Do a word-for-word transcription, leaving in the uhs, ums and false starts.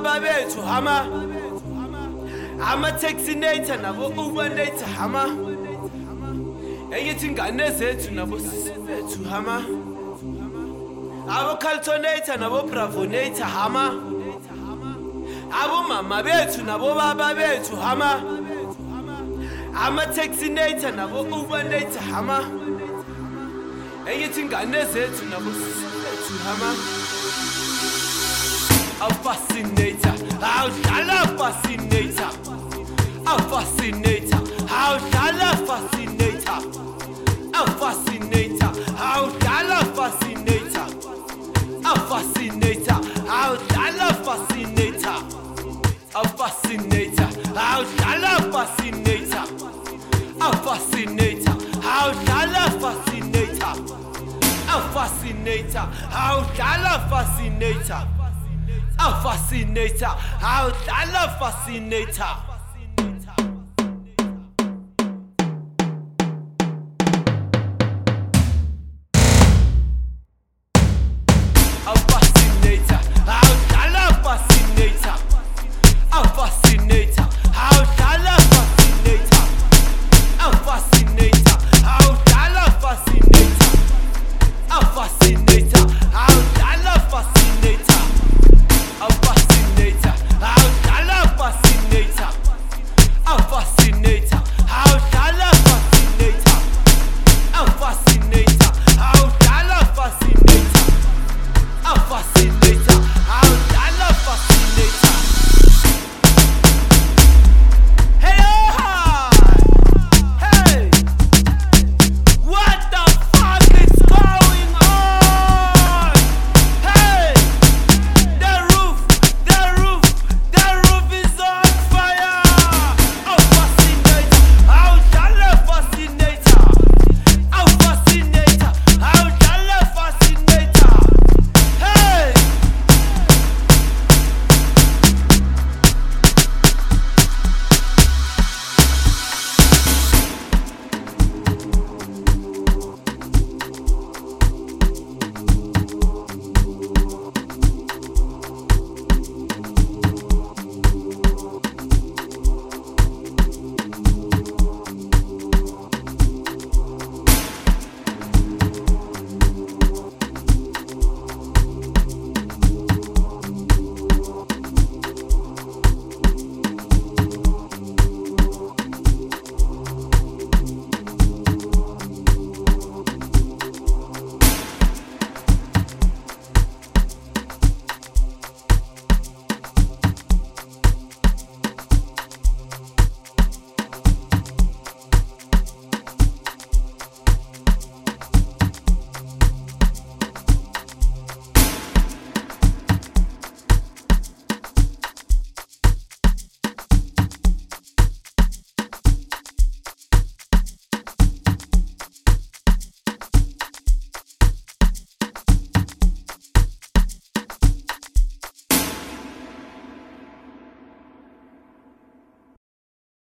baba bethu hama ama-taxinator nabo ubanator hama engithi ingane zethu nabo sisi bethu hama abo-caltonator nabo-bravonator hama abomama bethu nabo baba bethu hama ama-taxinator nabo-ubanator hama engithi ingane zethu nabo sisi bethu hama a fascinator, how dollar fascinator, a fascinator, how dollar fascinator, a fascinator, how dollar fascinator, a fascinator, how dollar fascinator, a fascinator, how dollar fascinator, a fascinator, how dollar fascinator, a fascinator, how dollar fascinator. A fascinator, how I love fascinator.